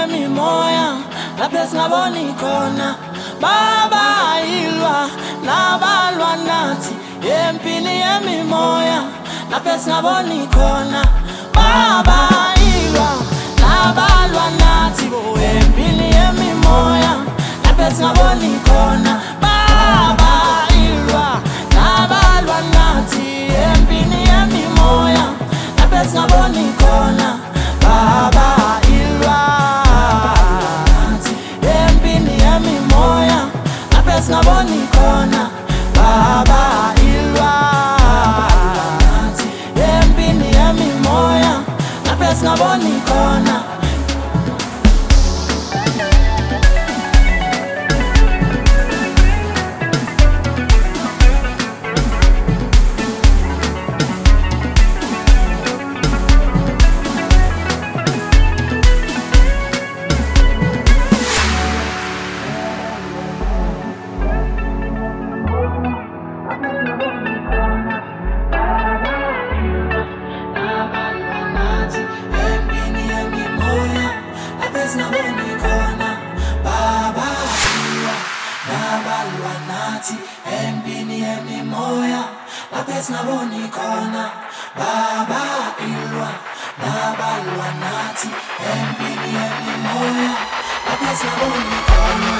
yemi moya lapha singaboni khona baba ilwa nabalwa nathi empini yemi moya lapha singaboni khona baba ilwa nabalwa nathi empini yemi moya lapha singaboni khona baba ilwa nabalwa nathi empini yemi moya lapha singaboni khona baba ilwa empini yami moya lapha singaboni khona baba ilwa empini yami moya lapha singaboni khona singaboni khona baba ilwa nabalwa nathi empini yemi moya lapha singaboni khona baba ilwa nabalwa nathi empini yemi moya lapha singaboni khona